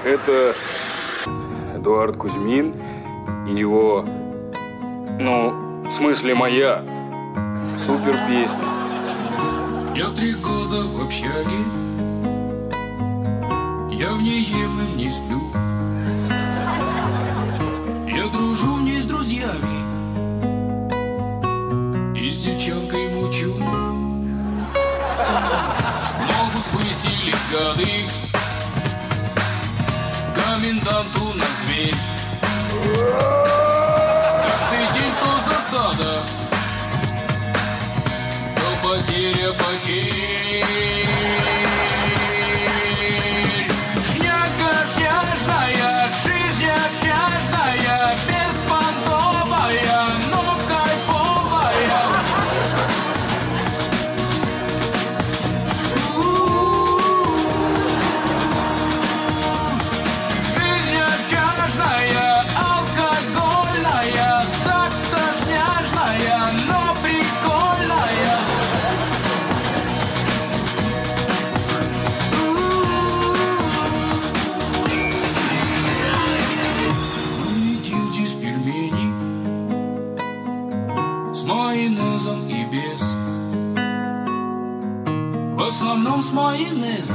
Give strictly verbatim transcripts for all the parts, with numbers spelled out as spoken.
Это Эдуард Кузьмин и его, ну, в смысле моя, супер песня. Я три года в общаге, я в ней ем и не сплю. Я дружу в ней с друзьями и с девчонкой мучу. Могут выселить гады, коменданту на зверь. Каждый день то засада, то потеря потерь. Шняга шняжная, жизнь общажная, беспонтовая, но кайфовая. Жизнь общажная, алкогольная, так-то шняжная, но прикольная. С майонезом и без, в основном с майонезом,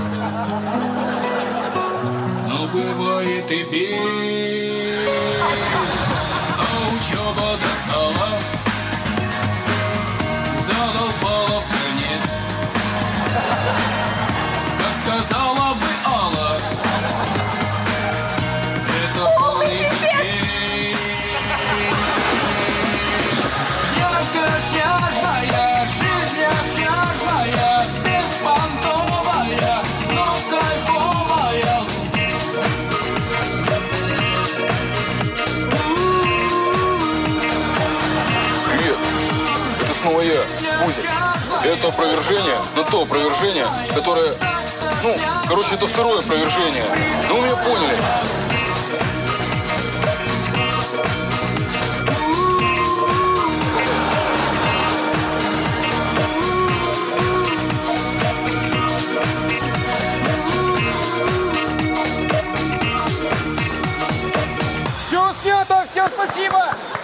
но бывает и без. А учеба достала, задолбала в конец. Как сказала бы Алла, это полный пипец. Шняжная, жизнь общажная, беспонтовая, но кайфовая. Привет, это снова я, Кузя. Это опровержение, но то опровержение, которое, ну, короче, это второе опровержение. Ну, вы меня поняли. Все снято, всем спасибо!